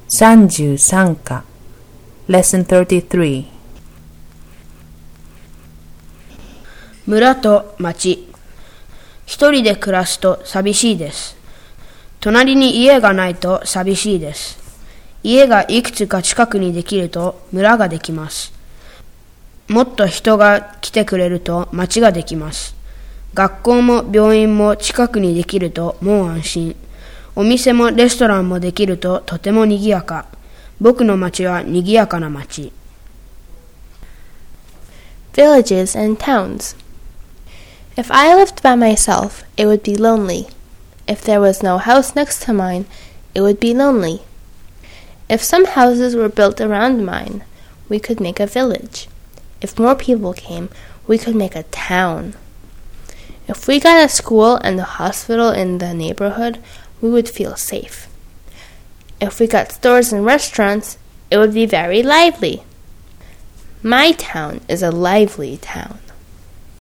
33課 Lesson 33 村と町。一人で暮らすと寂しいです。隣に家がないと寂しいです。家がいくつか近くにできると村ができます。もっと人が来てくれると町ができます。学校も病院も近くにできるともう安心。お店もレストランもできるととても賑やか。僕の町は賑やかな町。 Villages and towns. If I lived by myself, it would be lonely. If there was no house next to mine, it would be lonely. If some houses were built around mine, we could make a village. If more people came, we could make a town. If we got a school and a hospital in the neighborhood, we would feel safe. If we got stores and restaurants, it would be very lively. My town is a lively town.